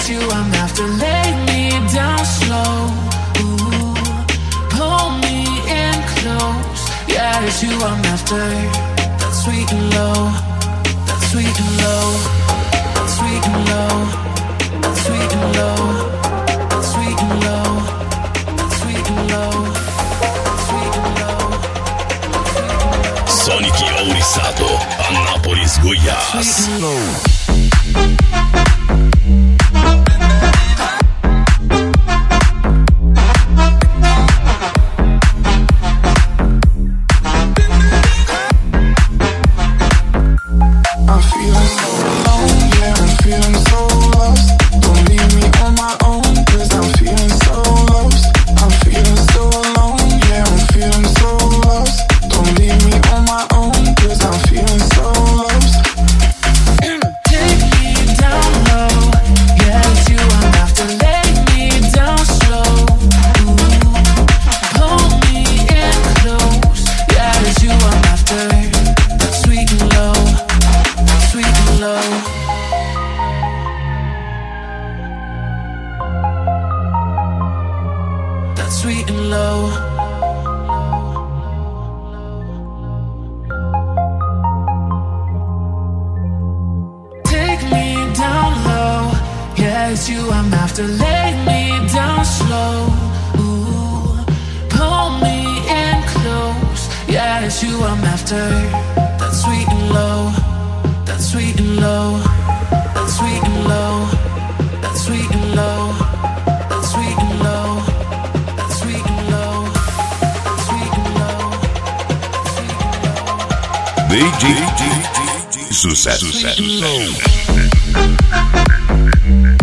you I'm after. Lay me down slow. Ooh, pull me in close. Yeah, it's you I'm after. That's sweet and low. That's sweet and low. That's sweet and low. That's sweet and low. That's sweet and low. That's sweet and low. That's sweet and low. Sonic Ouriçado, Anápolis, Goiás. Sweet and low. Sweet and low. Take me down low. Yeah, it's you I'm after. Lay me down slow. Ooh, pull me in close. Yeah, it's you I'm after. That's sweet and low. That's sweet and low. That's sweet and low. That's sweet and low. That's sweet and low. DJ Sucesso.